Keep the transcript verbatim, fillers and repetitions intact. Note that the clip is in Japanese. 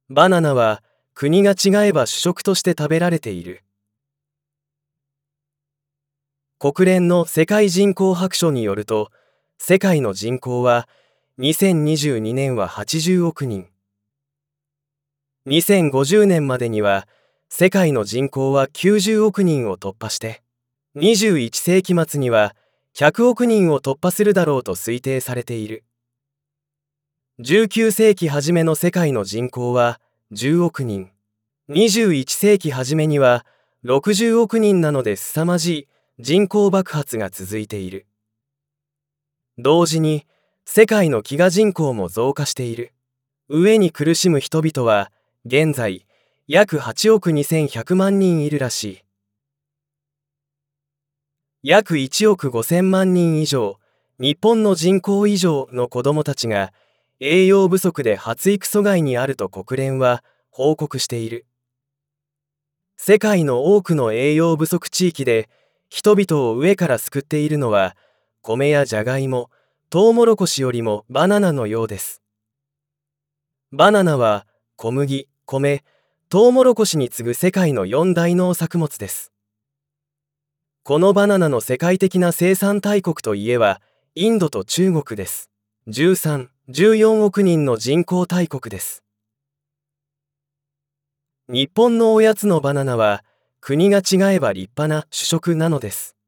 バナナは国が違えば主食として食べられている。国連の世界人口白書によると、世界の人口はにせんにじゅうにねんははちじゅうおくにん。にせんごじゅうねんまでには世界の人口はきゅうじゅうおくにんを突破して、にじゅういっせいき末にはひゃくおくにんを突破するだろうと推定されている。じゅうきゅうせいき初めの世界の人口はじゅうおくにん、にじゅういっせいき初めにはろくじゅうおくにんなので凄まじい人口爆発が続いている。同時に世界の飢餓人口も増加している。飢えに苦しむ人々は現在約はちおくにせんひゃくまんにんいるらしい。約いちおくごせんまんにん以上、日本の人口以上の子どもたちが栄養不足で発育阻害にあると国連は報告している。世界の多くの栄養不足地域で人々を飢えから救っているのは米やじゃがいも、トウモロコシよりもバナナのようです。バナナは小麦、米、トウモロコシに次ぐ世界のよん大農作物です。このバナナの世界的な生産大国といえばインドと中国です。じゅうさん、じゅうよんおくにんの人口大国です。日本のおやつのバナナは国が違えば立派な主食なのです。